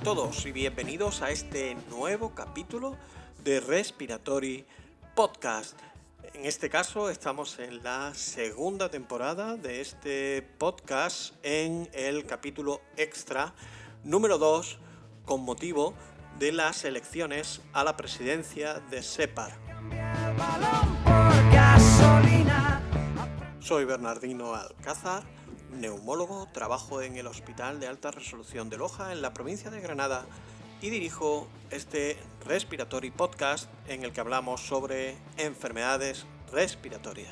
todos y bienvenidos a este nuevo capítulo de Respiratory Podcast. En este caso estamos en la segunda temporada de este podcast en el capítulo extra número 2 con motivo de las elecciones a la presidencia de SEPAR. Soy Bernardino Alcázar, neumólogo, trabajo en el Hospital de Alta Resolución de Loja en la provincia de Granada y dirijo este Respiratory Podcast en el que hablamos sobre enfermedades respiratorias.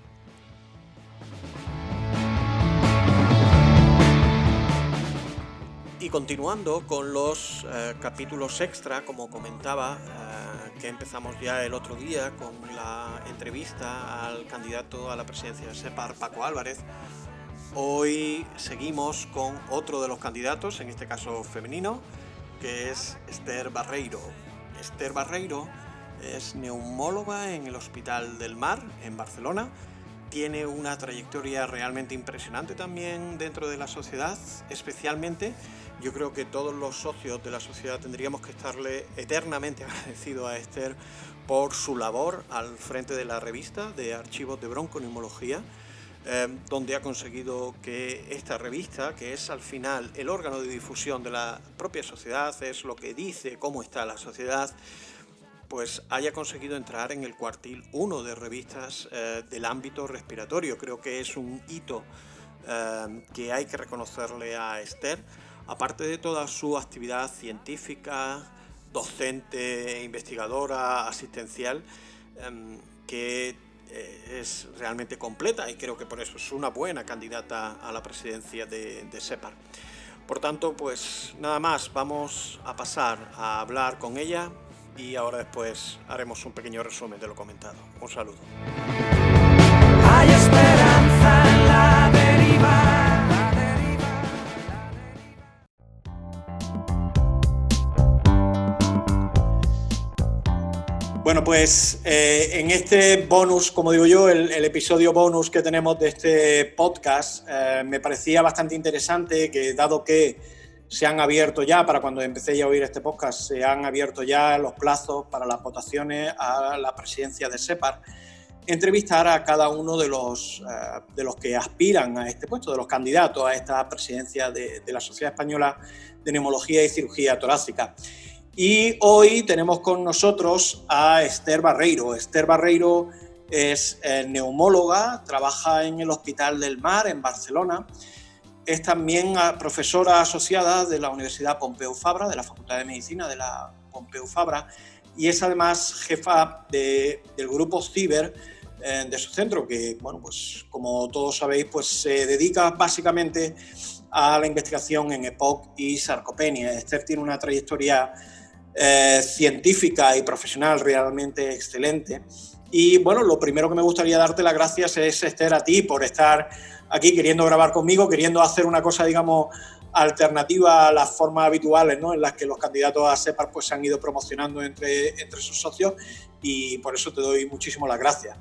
Y continuando con los capítulos extra, como comentaba, que empezamos ya el otro día con la entrevista al candidato a la presidencia de SEPAR, Paco Álvarez, hoy seguimos con otro de los candidatos, en este caso femenino, que es Esther Barreiro. Esther Barreiro es neumóloga en el Hospital del Mar, en Barcelona. Tiene una trayectoria realmente impresionante también dentro de la sociedad, especialmente yo creo que todos los socios de la sociedad tendríamos que estarle eternamente agradecidos a Esther por su labor al frente de la revista de archivos de bronconeumología, donde ha conseguido que esta revista, que es al final el órgano de difusión de la propia sociedad, es lo que dice cómo está la sociedad, pues haya conseguido entrar en el cuartil 1 de revistas del ámbito respiratorio. Creo que es un hito que hay que reconocerle a Esther, aparte de toda su actividad científica, docente, investigadora, asistencial, que es realmente completa y creo que por eso es una buena candidata a la presidencia de SEPAR. Por tanto, pues nada más, vamos a pasar a hablar con ella y ahora después haremos un pequeño resumen de lo comentado. Un saludo. Hay esperanza en la deriva. Bueno, pues en este bonus, como digo yo, el episodio bonus que tenemos de este podcast, me parecía bastante interesante que, dado que se han abierto ya, para cuando empecéis a oír este podcast, se han abierto ya los plazos para las votaciones a la presidencia de SEPAR, entrevistar a cada uno de los que aspiran a este puesto, de los candidatos a esta presidencia de la Sociedad Española de Neumología y Cirugía Torácica. Y hoy tenemos con nosotros a Esther Barreiro. Esther Barreiro es neumóloga, trabaja en el Hospital del Mar en Barcelona. Es también profesora asociada de la Universidad Pompeu Fabra, de la Facultad de Medicina de la Pompeu Fabra, y es además jefa del grupo CIBER de su centro, que, bueno, pues como todos sabéis, pues se dedica básicamente a la investigación en EPOC y sarcopenia. Esther tiene una trayectoria científica y profesional realmente excelente. Y bueno, lo primero que me gustaría darte las gracias es, Esther, a ti por estar aquí queriendo grabar conmigo, queriendo hacer una cosa, digamos, alternativa a las formas habituales, ¿no?, en las que los candidatos a SEPAR pues, se han ido promocionando entre sus socios, y por eso te doy muchísimas las gracias.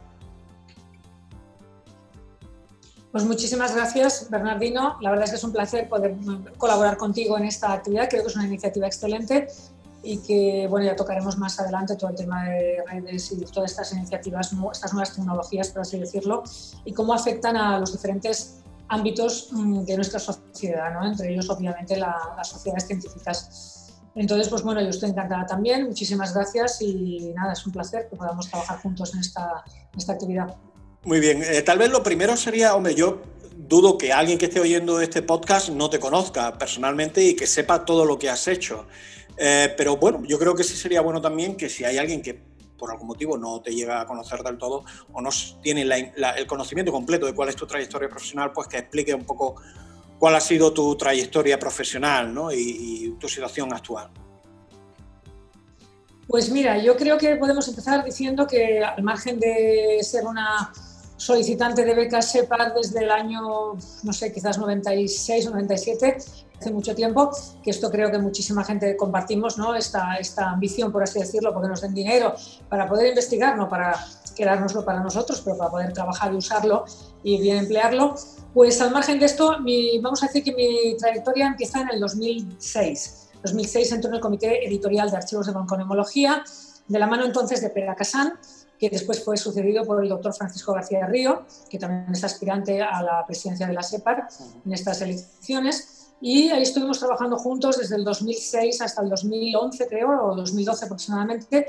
Pues muchísimas gracias, Bernardino. La verdad es que es un placer poder colaborar contigo en esta actividad. Creo que es una iniciativa excelente y que, bueno, ya tocaremos más adelante todo el tema de redes y todas estas iniciativas, estas nuevas tecnologías, por así decirlo, y cómo afectan a los diferentes ámbitos de nuestra sociedad, ¿no? Entre ellos, obviamente, las sociedades científicas. Entonces, pues bueno, yo estoy encantada también. Muchísimas gracias y nada, es un placer que podamos trabajar juntos en esta actividad. Muy bien. Tal vez lo primero sería, hombre, yo dudo que alguien que esté oyendo este podcast no te conozca personalmente y que sepa todo lo que has hecho. Pero bueno, yo creo que sí sería bueno también que si hay alguien que por algún motivo no te llega a conocer del todo o no tiene el conocimiento completo de cuál es tu trayectoria profesional, pues que explique un poco cuál ha sido tu trayectoria profesional, ¿no?, y tu situación actual. Pues mira, yo creo que podemos empezar diciendo que, al margen de ser una solicitante de becas SEPAR desde el año, no sé, quizás 96 o 97, hace mucho tiempo, que esto creo que muchísima gente compartimos, ¿no?, esta ambición, por así decirlo, porque nos den dinero para poder investigar, no para quedárnoslo para nosotros, pero para poder trabajar y usarlo y bien emplearlo. Pues al margen de esto, vamos a decir que mi trayectoria empieza en el 2006. 2006 entró en el comité editorial de Archivos de Onconemología, de la mano entonces de Pere Casán, que después fue sucedido por el doctor Francisco García de Río, que también es aspirante a la presidencia de la SEPAR en estas elecciones. Y ahí estuvimos trabajando juntos desde el 2006 hasta el 2011, creo, o 2012 aproximadamente,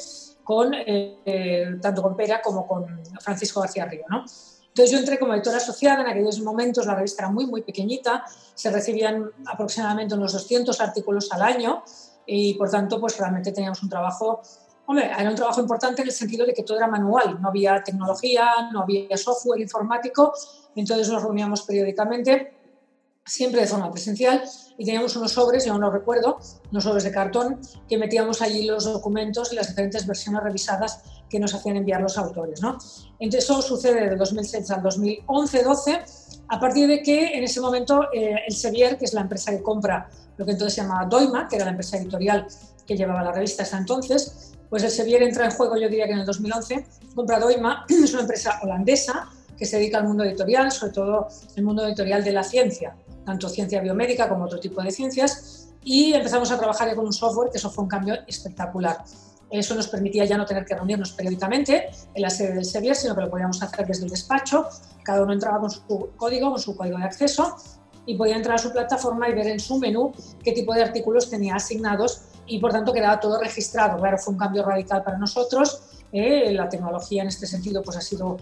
tanto con Pere como con Francisco García Río, ¿no? Entonces yo entré como editora asociada. En aquellos momentos la revista era muy, muy pequeñita, se recibían aproximadamente unos 200 artículos al año y por tanto pues realmente teníamos un trabajo, era un trabajo importante en el sentido de que todo era manual, no había tecnología, no había software informático, entonces nos reuníamos periódicamente, siempre de forma presencial, y teníamos unos sobres, yo aún lo recuerdo, unos sobres de cartón, que metíamos allí los documentos y las diferentes versiones revisadas que nos hacían enviar los autores, ¿no? Entonces eso sucede del 2006 al 2011-12, a partir de que en ese momento el Sevier, que es la empresa que compra lo que entonces se llamaba Doima, que era la empresa editorial que llevaba la revista hasta entonces, pues el Sevier entra en juego, yo diría que en el 2011, compra Doima, es una empresa holandesa que se dedica al mundo editorial, sobre todo el mundo editorial de la ciencia, tanto ciencia biomédica como otro tipo de ciencias, y empezamos a trabajar ya con un software, que eso fue un cambio espectacular. Eso nos permitía ya no tener que reunirnos periódicamente en la sede del Sevier, sino que lo podíamos hacer desde el despacho. Cada uno entraba con su código de acceso, y podía entrar a su plataforma y ver en su menú qué tipo de artículos tenía asignados, y por tanto quedaba todo registrado. Claro, fue un cambio radical para nosotros. La tecnología en este sentido pues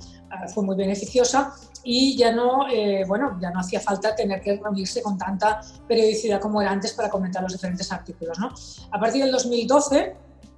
fue muy beneficiosa, y ya no hacía falta tener que reunirse con tanta periodicidad como era antes para comentar los diferentes artículos, ¿no? A partir del 2012,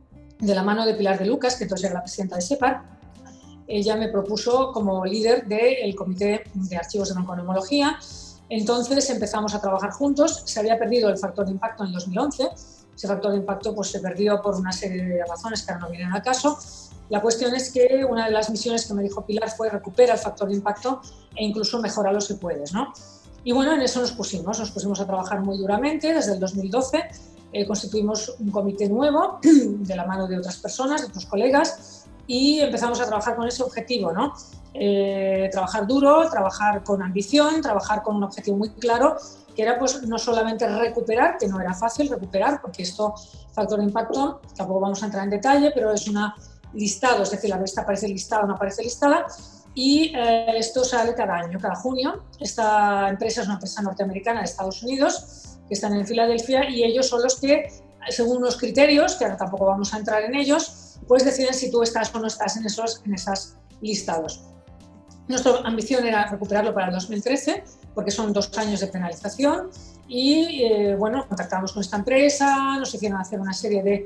de la mano de Pilar de Lucas, que entonces era la presidenta de SEPAR, ella me propuso como líder del Comité de Archivos de Onconemología. Entonces empezamos a trabajar juntos. Se había perdido el factor de impacto en el 2011. Ese factor de impacto pues, se perdió por una serie de razones que ahora no vienen al caso. La cuestión es que una de las misiones que me dijo Pilar fue recupera el factor de impacto e incluso mejóralo si puedes, ¿no? Y bueno, en eso nos pusimos a trabajar muy duramente. Desde el 2012 constituimos un comité nuevo de la mano de otras personas, de otros colegas, y empezamos a trabajar con ese objetivo, ¿no? Trabajar duro, trabajar con ambición, trabajar con un objetivo muy claro, que era pues no solamente recuperar, que no era fácil recuperar, porque esto, factor de impacto, tampoco vamos a entrar en detalle, pero es un listado, es decir, la revista aparece listada o no aparece listada, y esto sale cada año, cada junio. Esta empresa es una empresa norteamericana de Estados Unidos, que están en Filadelfia, y ellos son los que, según unos criterios, que ahora tampoco vamos a entrar en ellos, pues deciden si tú estás o no estás en esos listados. Nuestra ambición era recuperarlo para el 2013, porque son 2 años de penalización, y contactamos con esta empresa, nos hicieron hacer una serie de,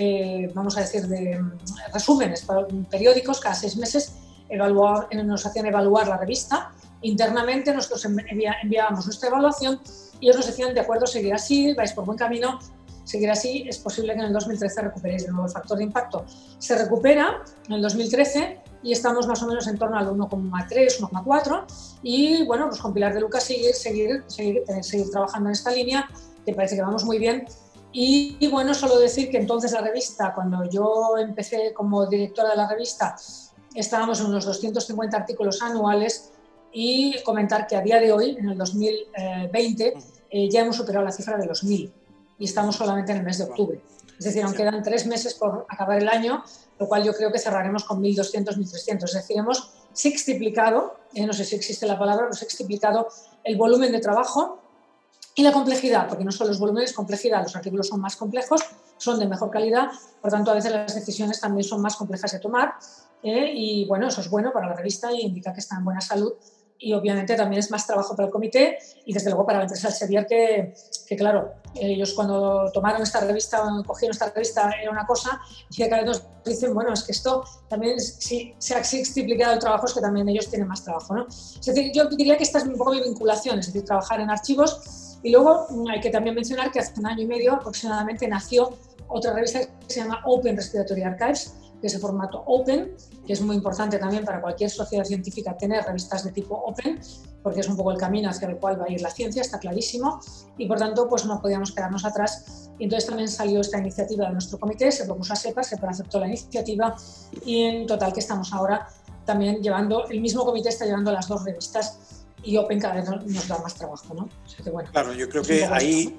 de resúmenes periódicos cada 6 meses, nos hacían evaluar la revista. Internamente nosotros enviábamos nuestra evaluación y ellos nos decían, de acuerdo, seguir así, vais por buen camino, seguir así, es posible que en el 2013 recuperéis de nuevo el factor de impacto. Se recupera en el 2013 y estamos más o menos en torno al 1,3, 1,4, y bueno, pues con Pilar de Lucas seguir trabajando en esta línea, que parece que vamos muy bien. Y bueno, solo decir que entonces la revista, cuando yo empecé como directora de la revista, estábamos en unos 250 artículos anuales, y comentar que a día de hoy, en el 2020, ya hemos superado la cifra de los 1000 y estamos solamente en el mes de octubre. Es decir, aún quedan 3 meses por acabar el año, lo cual yo creo que cerraremos con 1200, 1300. Es decir, hemos sextuplicado, no sé si existe la palabra, hemos sextuplicado el volumen de trabajo y la complejidad, porque no solo los volúmenes, complejidad, los artículos son más complejos, son de mejor calidad, por tanto a veces las decisiones también son más complejas de tomar, y bueno, eso es bueno para la revista y indica que está en buena salud. Y obviamente también es más trabajo para el comité y desde luego para la empresa del Sevier, que claro, ellos cuando tomaron esta revista, cogieron esta revista, era una cosa, y cada vez nos dicen, bueno, es que esto también, si se ha sextuplicado el trabajo, es que también ellos tienen más trabajo, ¿no? Es decir, yo diría que esta es un poco mi vinculación, es decir, trabajar en archivos. Y luego hay que también mencionar que hace 1 año y medio aproximadamente nació otra revista que se llama Open Respiratory Archives, que es el formato Open, que es muy importante también para cualquier sociedad científica tener revistas de tipo Open, porque es un poco el camino hacia el cual va a ir la ciencia, está clarísimo, y por tanto pues no podíamos quedarnos atrás. Y entonces también salió esta iniciativa de nuestro comité, se propuso a SEPAR aceptó la iniciativa, y en total que estamos ahora también llevando, el mismo comité está llevando las 2 revistas, y Open cada vez nos da más trabajo, ¿no? O sea que, bueno, claro, yo creo que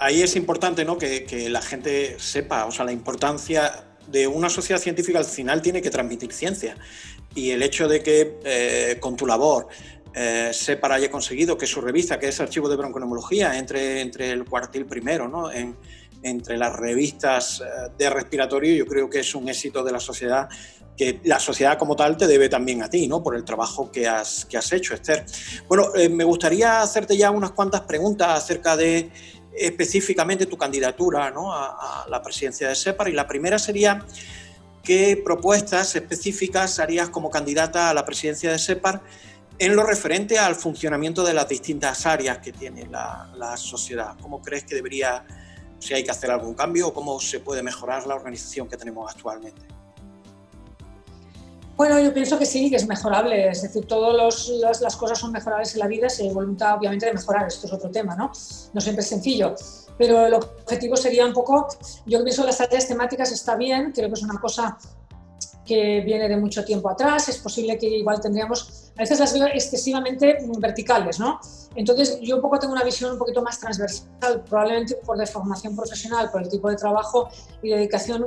ahí es importante, ¿no?, que la gente sepa, o sea, la importancia de una sociedad científica. Al final tiene que transmitir ciencia, y el hecho de que con tu labor SEPAR haya conseguido que su revista, que es Archivo de Bronconeumología, entre el cuartil primero, ¿no?, entre las revistas de respiratorio, yo creo que es un éxito de la sociedad, que la sociedad como tal te debe también a ti, ¿no?, por el trabajo que has hecho, Esther. Bueno, me gustaría hacerte ya unas cuantas preguntas acerca de específicamente tu candidatura, ¿no?, a la presidencia de SEPAR, y la primera sería: ¿qué propuestas específicas harías como candidata a la presidencia de SEPAR en lo referente al funcionamiento de las distintas áreas que tiene la sociedad? ¿Cómo crees que debería, si hay que hacer algún cambio, o cómo se puede mejorar la organización que tenemos actualmente? Bueno, yo pienso que sí, que es mejorable. Es decir, todas las cosas son mejorables en la vida si hay voluntad, obviamente, de mejorar. Esto es otro tema, ¿no? No siempre es sencillo. Pero el objetivo sería un poco, yo pienso que las áreas temáticas está bien, creo que es una cosa que viene de mucho tiempo atrás. Es posible que igual tendríamos, a veces las veo excesivamente verticales, ¿no? Entonces yo un poco tengo una visión un poquito más transversal, probablemente por deformación profesional, por el tipo de trabajo y dedicación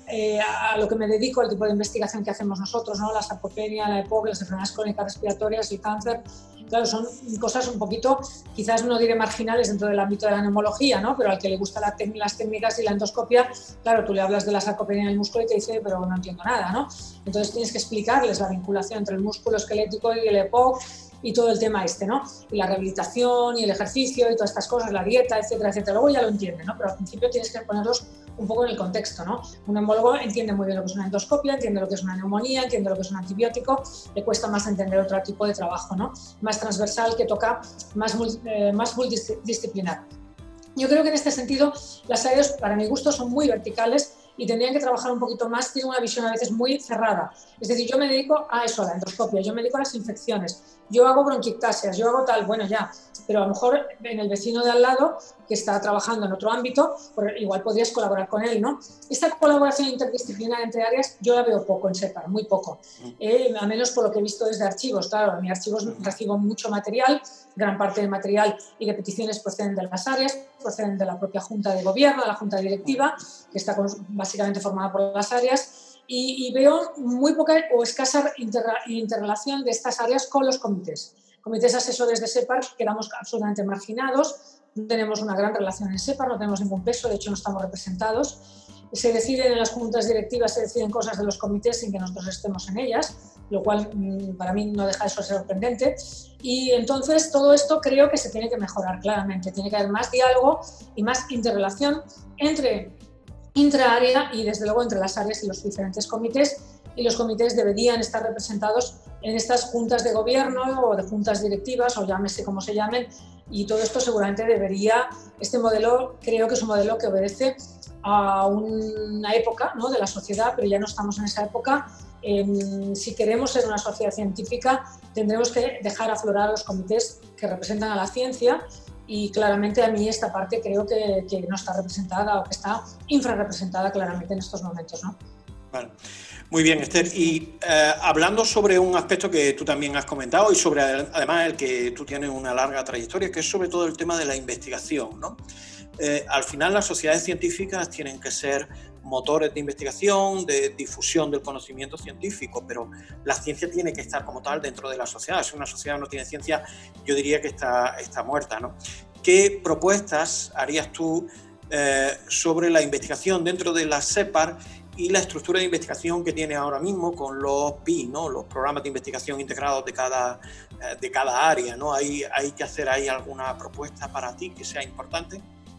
a lo que me dedico, el tipo de investigación que hacemos nosotros, ¿no? La sarcopenia, la EPOC, las enfermedades crónicas respiratorias, el cáncer. Claro, son cosas un poquito, quizás no diré marginales dentro del ámbito de la neumología, ¿no? Pero al que le gustan las técnicas y la endoscopia, claro, tú le hablas de la sarcopenia en el músculo y te dice, pero no entiendo nada, ¿no? Entonces tienes que explicarles la vinculación entre el músculo esquelético y el EPOC y todo el tema este, ¿no? Y la rehabilitación y el ejercicio y todas estas cosas, la dieta, etcétera, etcétera. Luego ya lo entienden, ¿no? Pero al principio tienes que ponerlos un poco en el contexto, ¿no? Un neumólogo entiende muy bien lo que es una endoscopia, entiende lo que es una neumonía, entiende lo que es un antibiótico, le cuesta más entender otro tipo de trabajo, ¿no? Más transversal, que toca más multidisciplinar. Yo creo que en este sentido las áreas, para mi gusto, son muy verticales y tendrían que trabajar un poquito más. Tienen una visión a veces muy cerrada. Es decir, yo me dedico a eso, a la endoscopia, yo me dedico a las infecciones, yo hago bronquiectasias, yo hago tal, bueno, ya, pero a lo mejor en el vecino de al lado, que está trabajando en otro ámbito, igual podrías colaborar con él, ¿no? Esta colaboración interdisciplinar entre áreas yo la veo poco en SEPAR, muy poco, a menos por lo que he visto desde archivos. Claro, en mis archivos recibo mucho material, gran parte del material y de peticiones proceden de las áreas, proceden de la propia Junta de Gobierno, de la Junta Directiva, que está básicamente formada por las áreas, y veo muy poca o escasa interrelación de estas áreas con los comités. Comités asesores de SEPAR quedamos absolutamente marginados, no tenemos una gran relación en SEPAR, no tenemos ningún peso, de hecho no estamos representados. Se deciden en las juntas directivas, se deciden cosas de los comités sin que nosotros estemos en ellas, lo cual para mí no deja de ser sorprendente. Y entonces todo esto creo que se tiene que mejorar claramente, tiene que haber más diálogo y más interrelación entre intraárea y desde luego entre las áreas y los diferentes comités, y los comités deberían estar representados en estas juntas de gobierno o de juntas directivas, o llámese como se llamen, y todo esto seguramente debería, este modelo creo que es un modelo que obedece a una época, ¿no?, de la sociedad, pero ya no estamos en esa época. Si queremos ser una sociedad científica, tendremos que dejar aflorar a los comités que representan a la ciencia, y claramente a mí esta parte creo que no está representada, o que está infrarrepresentada claramente en estos momentos, ¿no? Vale. Muy bien, Esther. Y hablando sobre un aspecto que tú también has comentado y sobre además el que tú tienes una larga trayectoria, que es sobre todo el tema de la investigación, ¿no? Al final las sociedades científicas tienen que ser motores de investigación, de difusión del conocimiento científico, pero la ciencia tiene que estar como tal dentro de la sociedad. Si una sociedad no tiene ciencia, yo diría que está muerta, ¿no? ¿Qué propuestas harías tú sobre la investigación dentro de la SEPAR y la estructura de investigación que tiene ahora mismo con los PI, ¿no?, los programas de investigación integrados de cada área, ¿no? ¿Hay que hacer ahí alguna propuesta para ti que sea importante?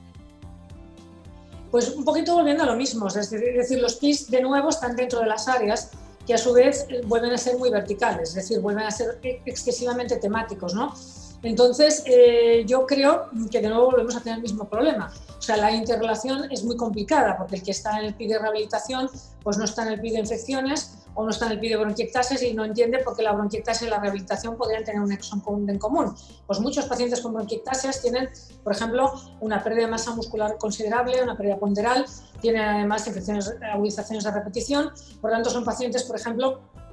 Pues un poquito volviendo a lo mismo, es decir, los PIs de nuevo están dentro de las áreas que a su vez vuelven a ser muy verticales, es decir, vuelven a ser excesivamente temáticos, ¿no? Entonces, yo creo que de nuevo volvemos a tener el mismo problema. O sea, la interrelación es muy complicada, porque el que está en el PI de rehabilitación pues no está en el PI de infecciones o no está en el PI de bronquiectasis y no entiende por qué la bronquiectasis y la rehabilitación podrían tener un nexo en común. Pues muchos pacientes con bronquiectasias tienen, por ejemplo, una pérdida de masa muscular considerable, una pérdida ponderal, tienen además infecciones, agudizaciones de repetición, por lo tanto son pacientes, por ejemplo,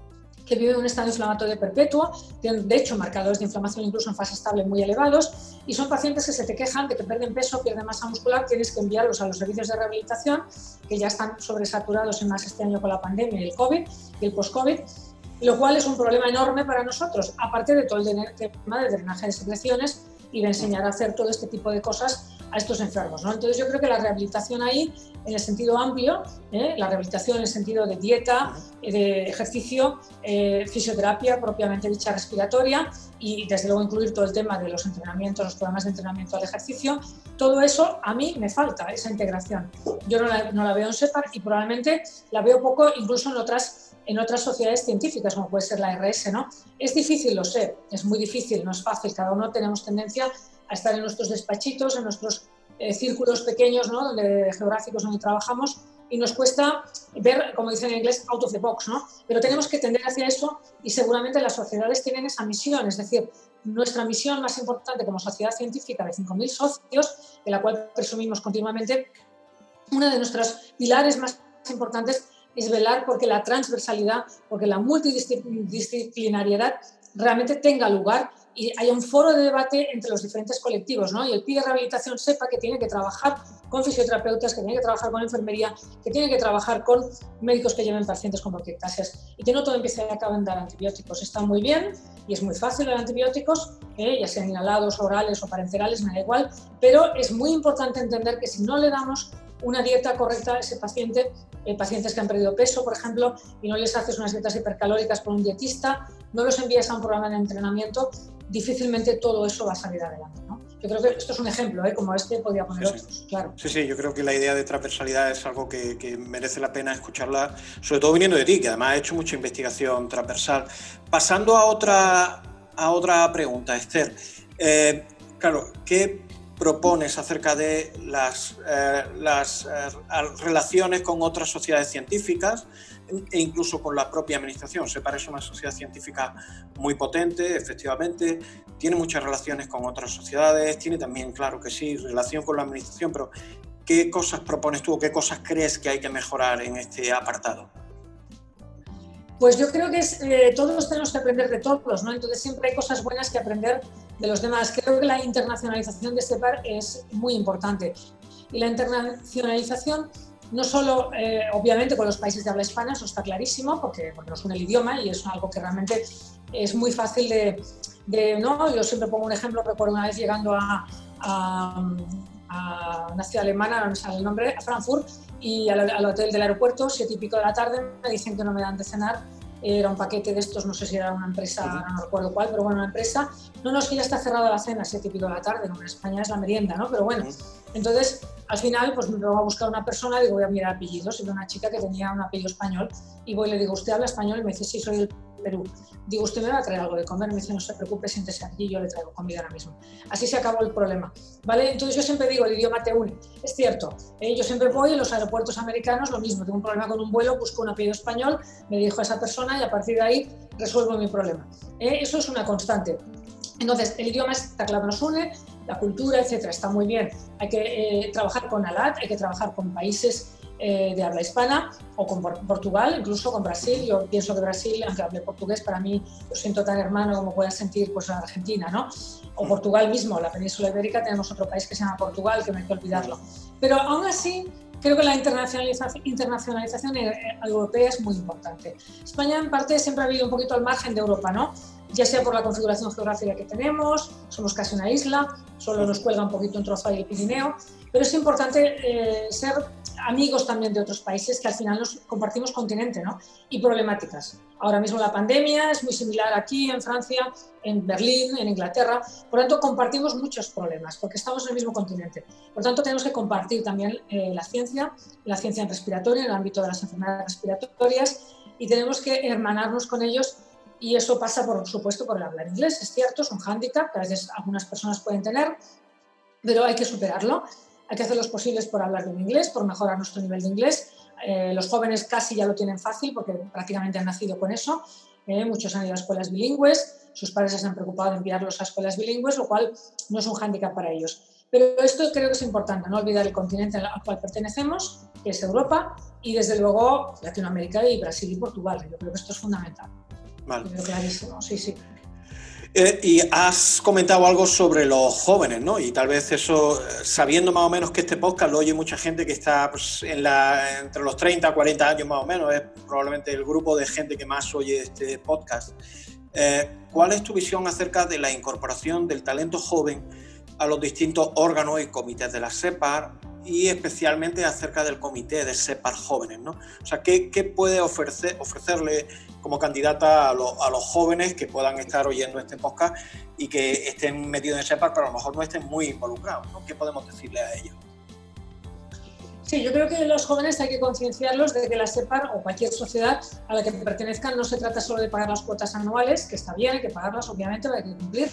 que viven un estado inflamatorio perpetuo, tienen de hecho marcadores de inflamación incluso en fase estable muy elevados, y son pacientes que se te quejan de que pierden peso, pierden masa muscular, tienes que enviarlos a los servicios de rehabilitación, que ya están sobresaturados y más este año con la pandemia y el COVID y el post-COVID, lo cual es un problema enorme para nosotros, aparte de todo el tema de drenaje de secreciones y de enseñar a hacer todo este tipo de cosas a estos enfermos, ¿no? Entonces yo creo que la rehabilitación ahí, en el sentido amplio, la rehabilitación en el sentido de dieta, de ejercicio, fisioterapia propiamente dicha respiratoria y desde luego incluir todo el tema de los entrenamientos, los programas de entrenamiento al ejercicio, todo eso a mí me falta, esa integración. Yo no la veo en SEPAR y probablemente la veo poco incluso en otras sociedades científicas, como puede ser la RS, ¿no? Es difícil, lo sé, es muy difícil, no es fácil, cada uno tenemos tendencia a estar en nuestros despachitos, en nuestros círculos pequeños, ¿no? Geográficos donde trabajamos, y nos cuesta ver, como dicen en inglés, out of the box, ¿no? Pero tenemos que tender hacia eso y seguramente las sociedades tienen esa misión, es decir, nuestra misión más importante como sociedad científica de 5.000 socios, de la cual presumimos continuamente, uno de nuestros pilares más importantes es velar porque la transversalidad, porque la multidisciplinariedad realmente tenga lugar y haya un foro de debate entre los diferentes colectivos, ¿no? Y el PIE de rehabilitación sepa que tiene que trabajar con fisioterapeutas, que tiene que trabajar con enfermería, que tiene que trabajar con médicos que lleven pacientes con bronquiectasias y que no todo empiece a acabar en dar antibióticos. Está muy bien y es muy fácil dar antibióticos, ya sean inhalados, orales o parenterales, me da igual, pero es muy importante entender que si no le damos una dieta correcta a ese paciente, pacientes que han perdido peso, por ejemplo, y no les haces unas dietas hipercalóricas con un dietista, no los envías a un programa de entrenamiento, difícilmente todo eso va a salir adelante, ¿no? Yo creo que esto es un ejemplo, como este podría poner otros, claro. Sí, yo creo que la idea de transversalidad es algo que merece la pena escucharla, sobre todo viniendo de ti, que además has hecho mucha investigación transversal. Pasando a otra pregunta, Esther. Claro, ¿qué propones acerca de las relaciones con otras sociedades científicas e incluso con la propia administración? SEPAR es una sociedad científica muy potente, efectivamente, tiene muchas relaciones con otras sociedades, tiene también, claro que sí, relación con la administración, pero ¿qué cosas propones tú o qué cosas crees que hay que mejorar en este apartado? Pues yo creo que todos tenemos que aprender de todos, ¿no? Entonces siempre hay cosas buenas que aprender de los demás. Creo que la internacionalización de SEPAR es muy importante. Y la internacionalización no solo, obviamente, con los países de habla hispana, eso está clarísimo, porque nos une el idioma y es algo que realmente es muy fácil ¿no? Yo siempre pongo un ejemplo, recuerdo una vez llegando a una ciudad alemana, no me sale el nombre, a Frankfurt, y al hotel del aeropuerto, 7:30 de la tarde, me dicen que no me dan de cenar. Era un paquete de estos, no sé si era una empresa, no recuerdo cuál, pero bueno, una empresa. No, es que ya está cerrada la cena, 7:30 de la tarde, ¿no? En España es la merienda, ¿no? Pero bueno, entonces, al final, pues me voy a buscar una persona, digo, voy a mirar apellidos, y una chica que tenía un apellido español, y voy y le digo, ¿usted habla español? Y me dice, sí, soy del Perú. Digo, ¿usted me va a traer algo de comer? Me dice, no se preocupe, siéntese aquí, yo le traigo comida ahora mismo. Así se acabó el problema, ¿vale? Entonces yo siempre digo, el idioma te une. Es cierto, yo siempre voy en los aeropuertos americanos, lo mismo, tengo un problema con un vuelo, busco un apellido español, me dirijo a esa persona y a partir de ahí resuelvo mi problema. Eso es una constante. Entonces, el idioma está claro, nos une, la cultura, etcétera, está muy bien. Hay que trabajar con ALAT, hay que trabajar con países de habla hispana o con Portugal, incluso con Brasil. Yo pienso que Brasil, aunque hable portugués, para mí lo siento tan hermano como pueda sentir pues, Argentina, ¿no? O Portugal mismo, la península ibérica, tenemos otro país que se llama Portugal, que no hay que olvidarlo. Pero aún así, creo que la internacionalización europea es muy importante. España, en parte, siempre ha vivido un poquito al margen de Europa, ¿no? Ya sea por la configuración geográfica que tenemos, somos casi una isla, solo nos cuelga un poquito un trozo ahí el Pirineo, pero es importante ser amigos también de otros países que al final nos compartimos continente, ¿no? Y problemáticas. Ahora mismo la pandemia es muy similar aquí, en Francia, en Berlín, en Inglaterra. Por lo tanto, compartimos muchos problemas porque estamos en el mismo continente. Por lo tanto, tenemos que compartir también la ciencia en respiratoria, en el ámbito de las enfermedades respiratorias, y tenemos que hermanarnos con ellos. Y eso pasa, por supuesto, por el hablar inglés. Es cierto, es un hándicap que a veces algunas personas pueden tener, pero hay que superarlo. Hay que hacer los posibles por hablar bien inglés, por mejorar nuestro nivel de inglés. Los jóvenes casi ya lo tienen fácil porque prácticamente han nacido con eso. Muchos han ido a escuelas bilingües, sus padres se han preocupado de enviarlos a escuelas bilingües, lo cual no es un hándicap para ellos. Pero esto creo que es importante, no olvidar el continente al cual pertenecemos, que es Europa, y desde luego Latinoamérica y Brasil y Portugal. Yo creo que esto es fundamental. Vale. Pero clarísimo, sí, sí. Y has comentado algo sobre los jóvenes, ¿no? Y tal vez eso, sabiendo más o menos que este podcast lo oye mucha gente que está pues, entre los 30 y 40 años más o menos, es probablemente el grupo de gente que más oye este podcast. ¿Cuál es tu visión acerca de la incorporación del talento joven a los distintos órganos y comités de la SEPAR y especialmente acerca del comité de SEPAR jóvenes, ¿no? O sea, ¿qué puede ofrecerle como candidata a los jóvenes que puedan estar oyendo este podcast y que estén metidos en SEPAR, pero a lo mejor no estén muy involucrados, ¿no? ¿Qué podemos decirle a ellos? Sí, yo creo que los jóvenes hay que concienciarlos de que la SEPAR o cualquier sociedad a la que pertenezcan no se trata solo de pagar las cuotas anuales, que está bien, hay que pagarlas, obviamente, hay que cumplir,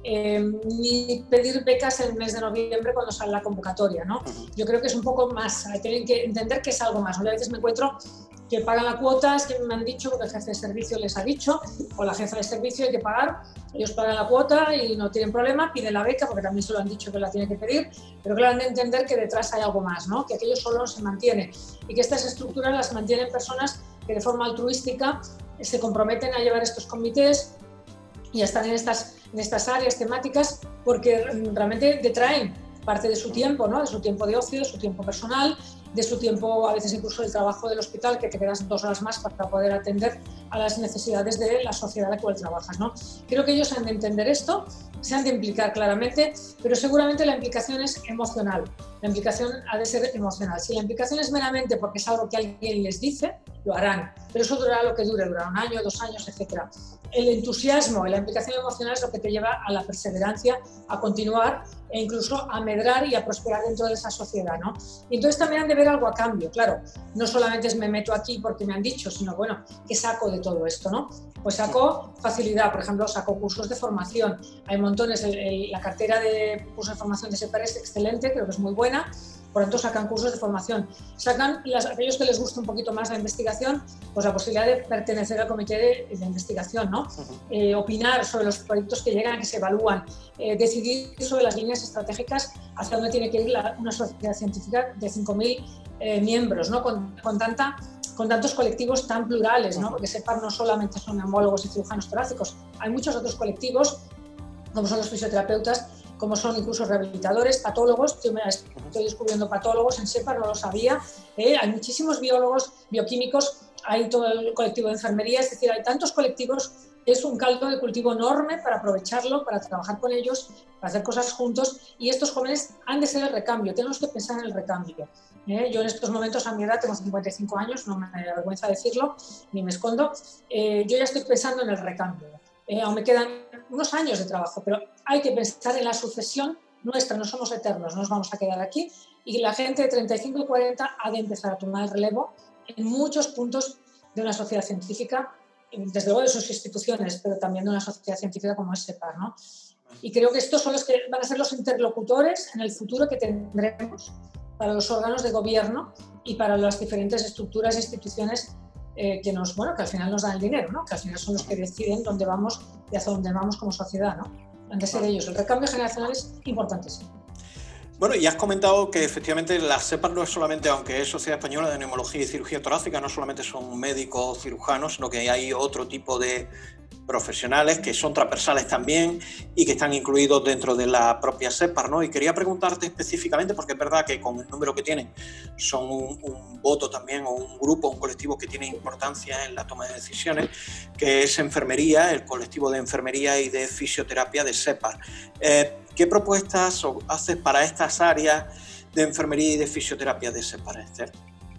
ni pedir becas en el mes de noviembre cuando sale la convocatoria, ¿no? Yo creo que es un poco más, tienen que entender que es algo más. A veces me encuentro que pagan la cuota, es que me han dicho, porque el jefe de servicio les ha dicho, o la jefa de servicio hay que pagar, ellos pagan la cuota y no tienen problema, piden la beca, porque también se lo han dicho que la tienen que pedir, pero claro, han de entender que detrás hay algo más, ¿no? Que aquello solo no se mantiene y que estas estructuras las mantienen personas que de forma altruística se comprometen a llevar estos comités y a estar en estas áreas temáticas porque realmente detraen parte de su tiempo, ¿no? De su tiempo de ocio, de su tiempo personal, de su tiempo, a veces incluso el trabajo del hospital, que te quedas 2 horas más para poder atender a las necesidades de la sociedad en la cual trabajas, ¿no? Creo que ellos han de entender esto, se han de implicar claramente, pero seguramente la implicación es emocional. La implicación ha de ser emocional. Si la implicación es meramente porque es algo que alguien les dice, lo harán, pero eso durará lo que dure, durará 1 año, 2 años, etc. El entusiasmo y la implicación emocional es lo que te lleva a la perseverancia, a continuar e incluso a medrar y a prosperar dentro de esa sociedad, ¿no? Y entonces también han de ver algo a cambio, claro. No solamente es me meto aquí porque me han dicho, sino bueno, ¿qué saco de todo esto, no? Pues saco facilidad, por ejemplo, saco cursos de formación. Hay montones, la cartera de cursos de formación de SEPAR es excelente, creo que es muy buena. Por tanto, sacan cursos de formación. Sacan, aquellos que les gusta un poquito más la investigación, pues la posibilidad de pertenecer al comité de investigación, ¿no? Opinar sobre los proyectos que llegan, que se evalúan, decidir sobre las líneas estratégicas hacia dónde tiene que ir una sociedad científica de 5.000 miembros, ¿no? Con tantos colectivos tan plurales, ¿no? Porque SEPAR no solamente son neumólogos y cirujanos torácicos, hay muchos otros colectivos, como son los fisioterapeutas, como son incluso rehabilitadores, patólogos. Yo estoy descubriendo patólogos en SEPAR, no lo sabía. Hay muchísimos biólogos, bioquímicos, hay todo el colectivo de enfermería, es decir, hay tantos colectivos. Es un caldo de cultivo enorme para aprovecharlo, para trabajar con ellos, para hacer cosas juntos, y estos jóvenes han de ser el recambio, tenemos que pensar en el recambio. Yo en estos momentos, a mi edad, tengo 55 años, no me da vergüenza decirlo, ni me escondo, yo ya estoy pensando en el recambio. Aún me quedan unos años de trabajo, pero hay que pensar en la sucesión nuestra, no somos eternos, no nos vamos a quedar aquí, y la gente de 35 y 40 ha de empezar a tomar el relevo en muchos puntos de una sociedad científica, desde luego de sus instituciones, pero también de una sociedad científica como es SEPAR, ¿no? Y creo que estos son los que van a ser los interlocutores en el futuro que tendremos para los órganos de gobierno y para las diferentes estructuras e instituciones que al final nos dan el dinero, ¿no? Que al final son los que deciden dónde vamos y hacia dónde vamos como sociedad, ¿no? Han de ser ellos. El recambio generacional es importantísimo. Bueno, y has comentado que efectivamente la SEPAR no es solamente, aunque es Sociedad Española de Neumología y Cirugía Torácica, no solamente son médicos cirujanos, sino que hay otro tipo de profesionales que son transversales también y que están incluidos dentro de la propia SEPAR, ¿no? Y quería preguntarte específicamente, porque es verdad que con el número que tienen son un voto también, o un grupo, un colectivo que tiene importancia en la toma de decisiones, que es enfermería, el colectivo de enfermería y de fisioterapia de SEPAR. ¿Qué propuestas haces para estas áreas de enfermería y de fisioterapia de SEPAR, Esther?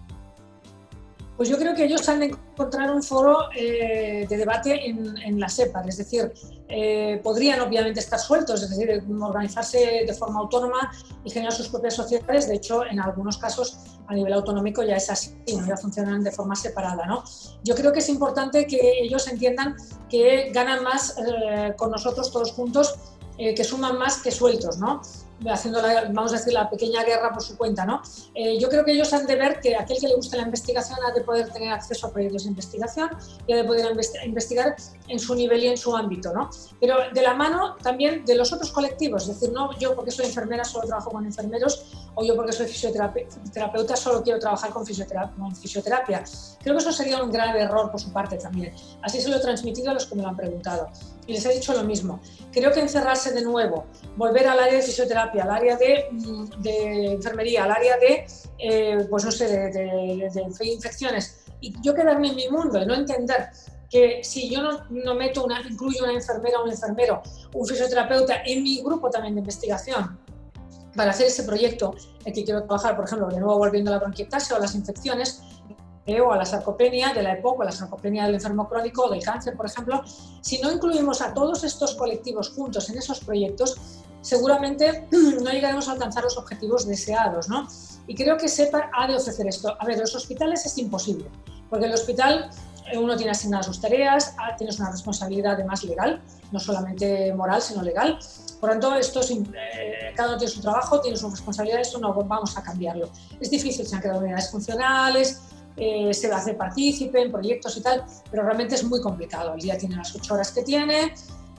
Pues yo creo que ellos han de encontrar un foro de debate en la SEPAR, es decir, podrían obviamente estar sueltos, es decir, organizarse de forma autónoma y generar sus propias sociedades. De hecho, en algunos casos a nivel autonómico ya es así, ¿no? Ya funcionan de forma separada, ¿no? Yo creo que es importante que ellos entiendan que ganan más con nosotros todos juntos, que suman más que sueltos, ¿no? Haciendo, vamos a decir, la pequeña guerra por su cuenta, ¿no? Yo creo que ellos han de ver que aquel que le guste la investigación ha de poder tener acceso a proyectos de investigación y ha de poder investigar en su nivel y en su ámbito, ¿no? Pero de la mano también de los otros colectivos, es decir, no yo porque soy enfermera solo trabajo con enfermeros o yo porque soy fisioterapeuta solo quiero trabajar con fisioterapia. Creo que eso sería un grave error por su parte también. Así se lo he transmitido a los que me lo han preguntado. Y les he dicho lo mismo. Creo que encerrarse de nuevo, volver al área de fisioterapia, al área de enfermería, al área de, pues no sé, de infecciones, y yo quedarme en mi mundo y no entender que si yo no incluyo una enfermera o un enfermero, un fisioterapeuta en mi grupo también de investigación, para hacer ese proyecto en que quiero trabajar, por ejemplo, de nuevo volviendo a la bronquiectasia o a las infecciones, o a la sarcopenia de la EPOC, o a la sarcopenia del enfermo crónico o del cáncer, por ejemplo, si no incluimos a todos estos colectivos juntos en esos proyectos, seguramente no llegaremos a alcanzar los objetivos deseados, ¿no? Y creo que SEPAR ha de ofrecer esto. A ver, en los hospitales es imposible, porque en el hospital uno tiene asignadas sus tareas, tienes una responsabilidad además legal, no solamente moral, sino legal. Por tanto, cada uno tiene su trabajo, tiene sus responsabilidades, esto no vamos a cambiarlo. Es difícil, se han creado unidades funcionales, se hace partícipe en proyectos y tal, pero realmente es muy complicado. El día tiene las 8 horas que tiene,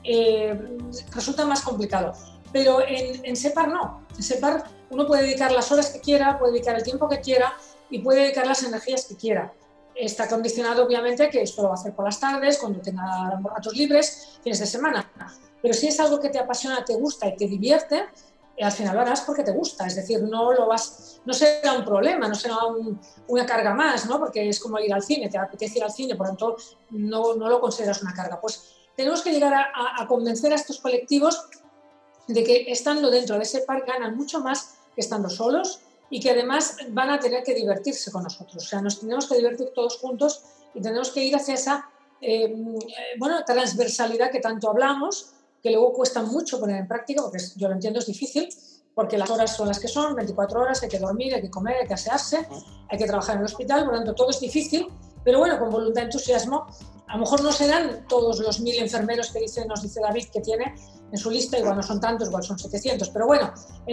resulta más complicado. Pero en SEPAR no. En SEPAR uno puede dedicar las horas que quiera, puede dedicar el tiempo que quiera y puede dedicar las energías que quiera. Está condicionado, obviamente, que esto lo va a hacer por las tardes, cuando tenga ratos libres, fines de semana. Pero si es algo que te apasiona, te gusta y te divierte, al final lo harás porque te gusta. Es decir, no será un problema, no será una carga más, ¿no? Porque es como ir al cine, te apetece ir al cine, por lo tanto no lo consideras una carga. Pues tenemos que llegar a convencer a estos colectivos de que estando dentro de SEPAR ganan mucho más que estando solos, y que además van a tener que divertirse con nosotros. O sea, nos tenemos que divertir todos juntos y tenemos que ir hacia esa transversalidad que tanto hablamos, que luego cuesta mucho poner en práctica, porque yo lo entiendo, es difícil, porque las horas son las que son, 24 horas, hay que dormir, hay que comer, hay que asearse, hay que trabajar en el hospital, por lo tanto todo es difícil, pero bueno, con voluntad y entusiasmo. A lo mejor no serán todos los 1000 enfermeros que nos dice David que tiene en su lista, igual no son tantos, igual son 700, pero bueno,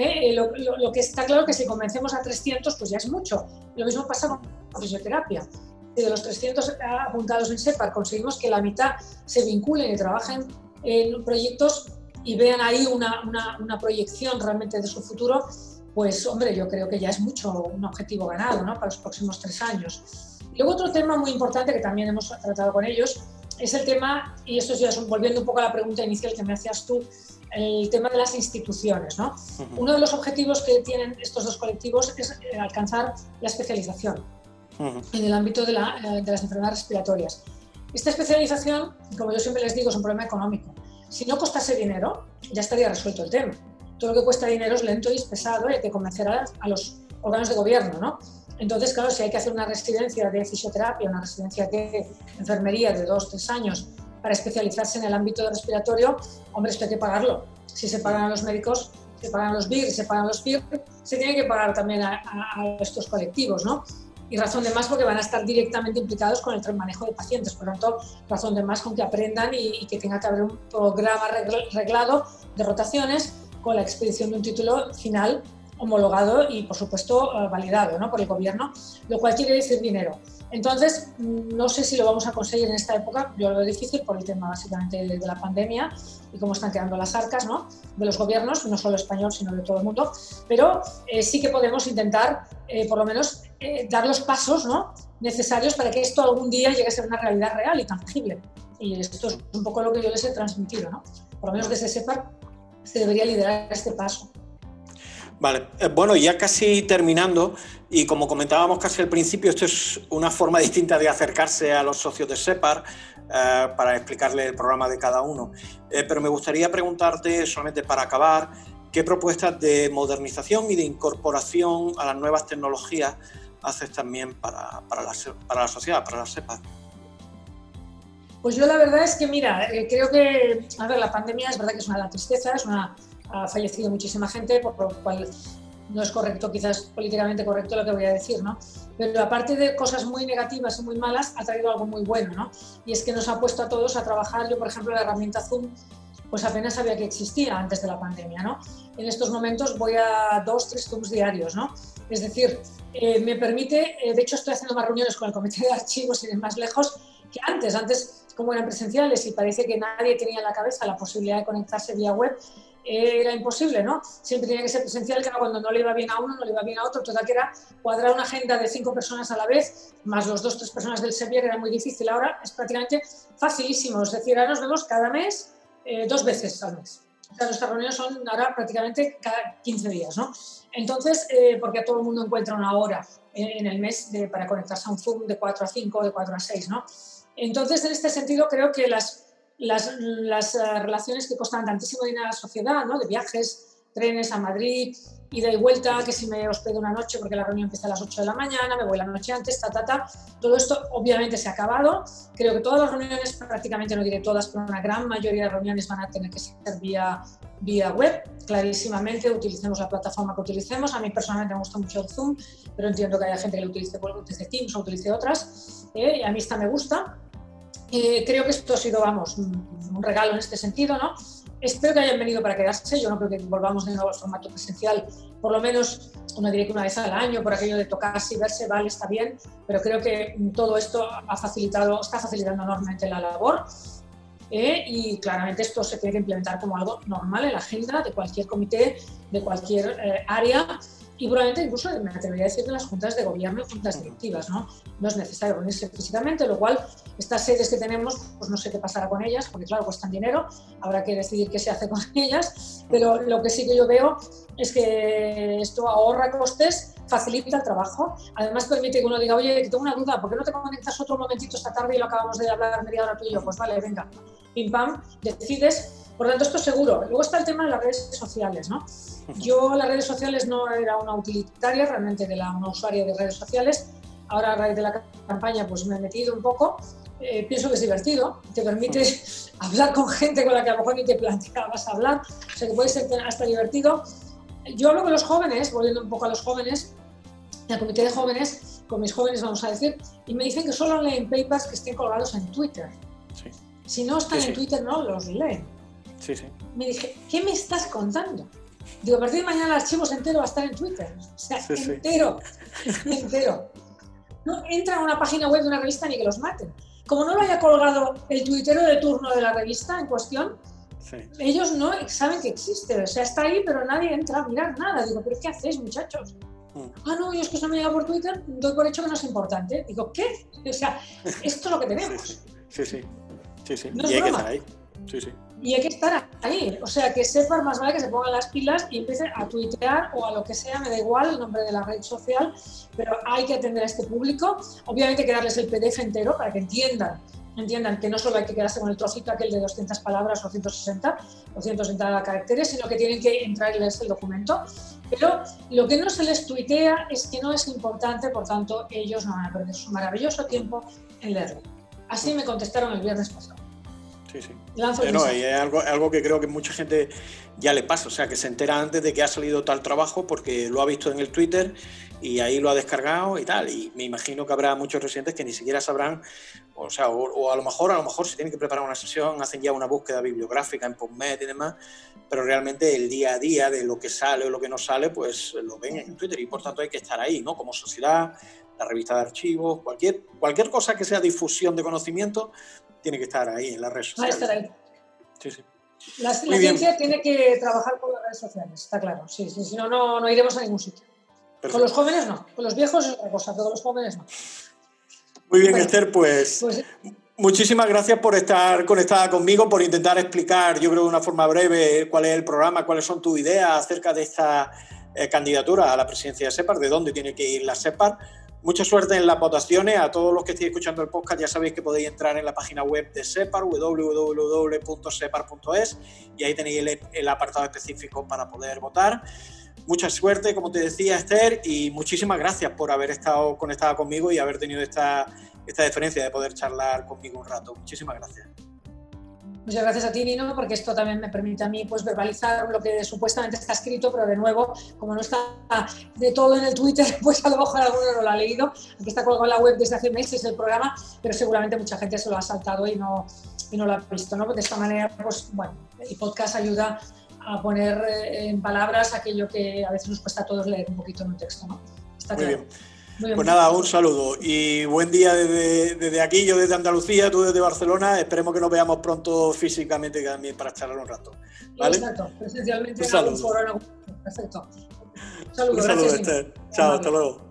lo que está claro es que si convencemos a 300, pues ya es mucho. Lo mismo pasa con fisioterapia. Si de los 300 apuntados en SEPAR conseguimos que la mitad se vinculen y trabajen en proyectos y vean ahí una proyección realmente de su futuro, pues hombre, yo creo que ya es mucho, un objetivo ganado, ¿no?, para los próximos 3 años. Y luego otro tema muy importante que también hemos tratado con ellos es el tema, y esto ya es volviendo un poco a la pregunta inicial que me hacías tú, el tema de las instituciones, ¿no? Uno de los objetivos que tienen estos dos colectivos es alcanzar la especialización en el ámbito de las enfermedades respiratorias. Esta especialización, como yo siempre les digo, es un problema económico. Si no costase dinero, ya estaría resuelto el tema. Todo lo que cuesta dinero es lento y es pesado y hay que convencer a los órganos de gobierno, ¿no? Entonces, claro, si hay que hacer una residencia de fisioterapia, una residencia de enfermería de 2-3 años para especializarse en el ámbito respiratorio, hombre, esto hay que pagarlo. Si se pagan a los médicos, se pagan a los BIR, se pagan a los PIR, se tiene que pagar también a estos colectivos, ¿no? Y razón de más porque van a estar directamente implicados con el manejo de pacientes, por lo tanto, razón de más con que aprendan y que tenga que haber un programa reglado de rotaciones con la expedición de un título final homologado y, por supuesto, validado, ¿no?, por el gobierno, lo cual quiere decir dinero. Entonces, no sé si lo vamos a conseguir en esta época, yo lo veo difícil por el tema básicamente de la pandemia y cómo están quedando las arcas, ¿no?, de los gobiernos, no solo español, sino de todo el mundo, pero sí que podemos intentar, por lo menos, dar los pasos, ¿no?, necesarios para que esto algún día llegue a ser una realidad real y tangible. Y esto es un poco lo que yo les he transmitido, ¿no? Por lo menos desde SEPAR se debería liderar este paso. Vale, bueno, ya casi terminando, y como comentábamos casi al principio, esto es una forma distinta de acercarse a los socios de SEPAR para explicarle el programa de cada uno. Pero me gustaría preguntarte, solamente para acabar, ¿qué propuestas de modernización y de incorporación a las nuevas tecnologías haces también para la sociedad, para la SEPAR? Pues yo la verdad es que, mira, creo que, a ver, la pandemia es verdad que es una tristeza, ha fallecido muchísima gente, por lo cual no es correcto, quizás políticamente correcto lo que voy a decir, ¿no? Pero aparte de cosas muy negativas y muy malas, ha traído algo muy bueno, ¿no? Y es que nos ha puesto a todos a trabajar. Yo, por ejemplo, la herramienta Zoom, pues apenas sabía que existía antes de la pandemia, ¿no? En estos momentos voy a 2-3 Zooms diarios, ¿no? Es decir, me permite, de hecho estoy haciendo más reuniones con el comité de archivos y de más lejos que antes como eran presenciales y parece que nadie tenía en la cabeza la posibilidad de conectarse vía web. era imposible, ¿no? Siempre tenía que ser presencial, que cuando no le iba bien a uno, no le iba bien a otro. Total, que era cuadrar una agenda de 5 personas a la vez, más los 2 o 3 personas del SEPIA, que era muy difícil. Ahora es prácticamente facilísimo. Es decir, ahora nos vemos cada mes, 2 veces al mes. O sea, nuestras reuniones son ahora prácticamente cada 15 días, ¿no? Entonces, porque todo el mundo encuentra una hora en el mes para conectarse a un Zoom de 4 a 5 o de 4 a 6, ¿no? Entonces, en este sentido, creo que las relaciones que costan tantísimo dinero a la sociedad, ¿no? De viajes, trenes a Madrid, ida y vuelta, que si me hospedo una noche porque la reunión empieza a las 8 de la mañana, me voy la noche antes, todo esto obviamente se ha acabado. Creo que todas las reuniones, prácticamente no diré todas, pero una gran mayoría de reuniones van a tener que ser vía web, clarísimamente, utilicemos la plataforma que utilicemos. A mí personalmente me gusta mucho el Zoom, pero entiendo que haya gente que lo utilice Teams o utilice otras, y a mí esta me gusta. Creo que esto ha sido, vamos, un regalo en este sentido, ¿no? Espero que hayan venido para quedarse. Yo no creo que volvamos de nuevo al formato presencial, por lo menos, no diré que una vez al año, por aquello de tocarse y verse, vale, está bien, pero creo que todo esto está facilitando enormemente la labor, y claramente esto se tiene que implementar como algo normal en la agenda de cualquier comité, de cualquier área. Y probablemente incluso me atrevería a decir de las juntas de gobierno y juntas directivas, ¿no? No es necesario reunirse físicamente, lo cual estas sedes que tenemos, pues no sé qué pasará con ellas, porque claro, cuestan dinero, habrá que decidir qué se hace con ellas, pero lo que sí que yo veo es que esto ahorra costes, facilita el trabajo, además permite que uno diga, oye, que tengo una duda, ¿por qué no te conectas otro momentito esta tarde y lo acabamos de hablar media hora tú y yo? Pues vale, venga, pim pam, decides. Por tanto, esto es seguro. Luego está el tema de las redes sociales, ¿no? Yo las redes sociales no era una utilitaria, realmente era una usuaria de redes sociales. Ahora, a raíz de la campaña, pues me he metido un poco. Pienso que es divertido, te permite hablar con gente con la que a lo mejor ni te planteabas hablar, o sea que puede ser hasta divertido. Yo hablo con los jóvenes, volviendo un poco a los jóvenes, al comité de jóvenes, con mis jóvenes vamos a decir, y me dicen que solo leen papers que estén colgados en Twitter. Sí. Si no están en Twitter, no los leen. Sí, sí. Me dije, ¿qué me estás contando? Digo, a partir de mañana el archivo entero va a estar en Twitter. O sea, entero. No entra a una página web de una revista ni que los maten. Como no lo haya colgado el tuitero de turno de la revista en cuestión, ellos no saben que existe. O sea, está ahí, pero nadie entra a mirar nada. Digo, ¿pero qué hacéis, muchachos? No, yo es que eso me llega por Twitter, doy por hecho que no es importante. Digo, ¿qué? O sea, esto es lo que tenemos. Sí. No y hay que estar ahí. Sí. Y hay que estar ahí, o sea, que sepan, más vale que se pongan las pilas y empiecen a tuitear o a lo que sea, me da igual el nombre de la red social, pero hay que atender a este público. Obviamente hay que darles el PDF entero para que entiendan que no solo hay que quedarse con el trocito aquel de 200 palabras o 160 o 160 caracteres, sino que tienen que entrar y leerse el documento. Pero lo que no se les tuitea es que no es importante, por tanto, ellos no van a perder su maravilloso tiempo en leerlo. Así me contestaron el viernes pasado. Sí. No, y es algo que creo que mucha gente ya le pasa, o sea, que se entera antes de que ha salido tal trabajo porque lo ha visto en el Twitter y ahí lo ha descargado y tal, y me imagino que habrá muchos residentes que ni siquiera sabrán, o sea, o a lo mejor si tienen que preparar una sesión, hacen ya una búsqueda bibliográfica en PubMed y demás, pero realmente el día a día de lo que sale o lo que no sale, pues lo ven en Twitter y por tanto hay que estar ahí, ¿no? Como sociedad, la revista de archivos, cualquier cosa que sea difusión de conocimiento, tiene que estar ahí en las redes sociales. Va a estar ahí. Sí. La ciencia tiene que trabajar con las redes sociales, está claro. Sí, si no, no iremos a ningún sitio. Perfecto. Con los jóvenes no, con los viejos es otra cosa, pero con los jóvenes no. Muy bien, Esther, pues muchísimas gracias por estar conectada conmigo, por intentar explicar, yo creo de una forma breve, cuál es el programa, cuáles son tus ideas acerca de esta candidatura a la presidencia de SEPAR, de dónde tiene que ir la SEPAR. Mucha suerte en las votaciones. A todos los que estéis escuchando el podcast ya sabéis que podéis entrar en la página web de SEPAR, www.separ.es, y ahí tenéis el apartado específico para poder votar. Mucha suerte, como te decía, Esther, y muchísimas gracias por haber estado conectada conmigo y haber tenido esta deferencia de poder charlar conmigo un rato. Muchísimas gracias. Muchas gracias a ti, Nino, porque esto también me permite a mí pues, verbalizar lo que supuestamente está escrito, pero de nuevo, como no está de todo en el Twitter, pues a lo mejor alguno no lo ha leído. Aquí está colgado en la web desde hace meses el programa, pero seguramente mucha gente se lo ha saltado y no lo ha visto, ¿no? De esta manera, pues bueno, el podcast ayuda a poner en palabras aquello que a veces nos cuesta a todos leer un poquito en un texto, ¿no? Está claro. Muy bien. bien. Pues nada, un saludo y buen día desde aquí, yo desde Andalucía, tú desde Barcelona. Esperemos que nos veamos pronto físicamente también para charlar un rato. ¿Vale? Exacto, presencialmente Un en algún saludo. foro. En algún... Perfecto. Un saludo, Un saludo, gracias. Esther. Chao, hasta luego.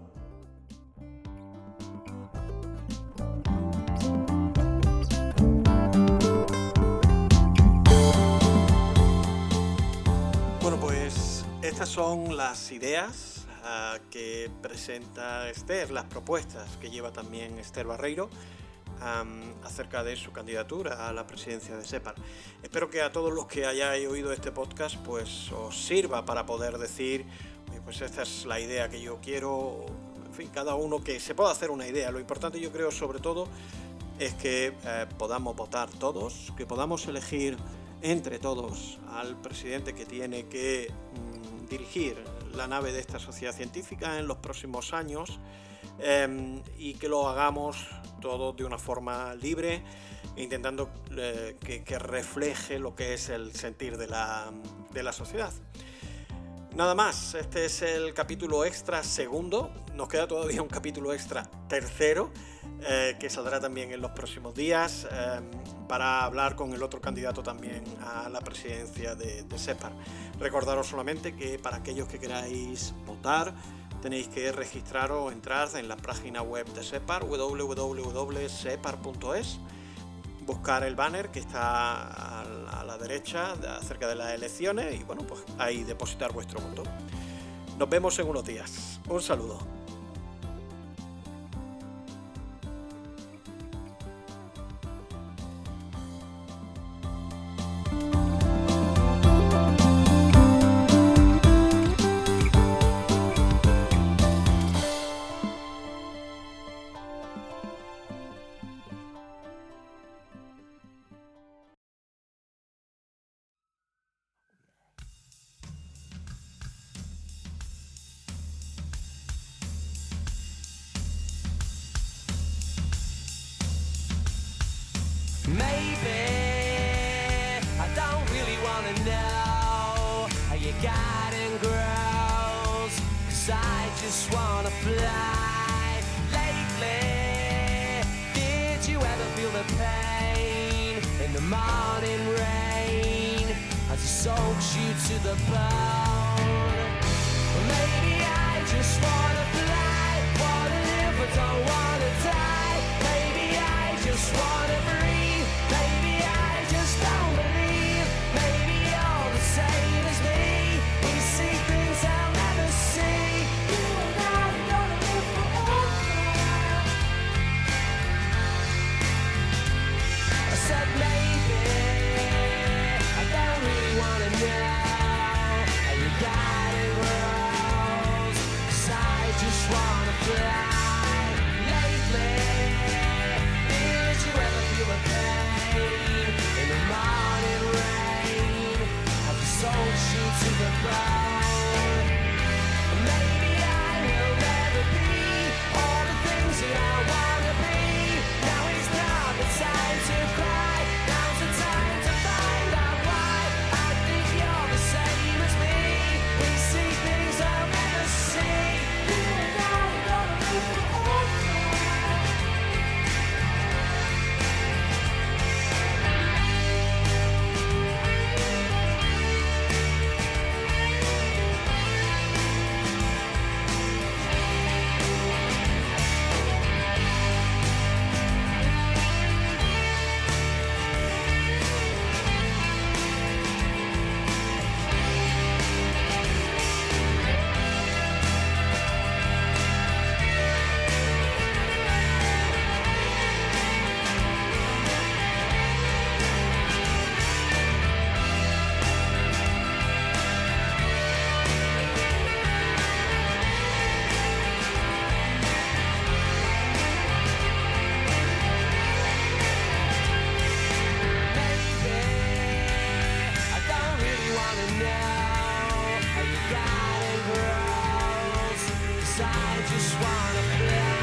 Bueno, pues estas son las ideas que presenta Esther, las propuestas que lleva también Esther Barreiro acerca de su candidatura a la presidencia de SEPAR. Espero que a todos los que hayáis oído este podcast pues os sirva para poder decir, pues esta es la idea que yo quiero, en fin, cada uno que se pueda hacer una idea. Lo importante, yo creo, sobre todo es que podamos votar todos, que podamos elegir entre todos al presidente que tiene que dirigir la nave de esta sociedad científica en los próximos años, y que lo hagamos todos de una forma libre, intentando que refleje lo que es el sentir de la sociedad. Nada más, este es el capítulo extra segundo, nos queda todavía un capítulo extra tercero, que saldrá también en los próximos días, para hablar con el otro candidato también a la presidencia de SEPAR. Recordaros solamente que para aquellos que queráis votar, tenéis que registraros o entrar en la página web de SEPAR, www.separ.es, buscar el banner que está a la derecha acerca de las elecciones y bueno, pues ahí depositar vuestro voto. Nos vemos en unos días. Un saludo. Maybe I don't really wanna know how you got and grows, 'cause I just wanna fly. Lately, did you ever feel the pain in the morning rain as it soaks you to the bone? Well, maybe I just wanna fly, wanna live but don't wanna die. Maybe I just wanna breathe. Maybe I just don't believe. Maybe you're the same as me. We see things I'll never see. You and I are gonna live forever. I said maybe I don't really wanna know how you got it rose, 'cause I just wanna fly. Lately, did you ever feel the pain in the morning rain as it soaks you to the bone? Maybe I will never be all the things that I wanna be. Now it's not the time to cry. Now's the time to find out why. I think you're the same as me. We see things I'll never see. You and I are gonna live forever. I don't really wanna know how you got it grows, 'cause I just wanna fly.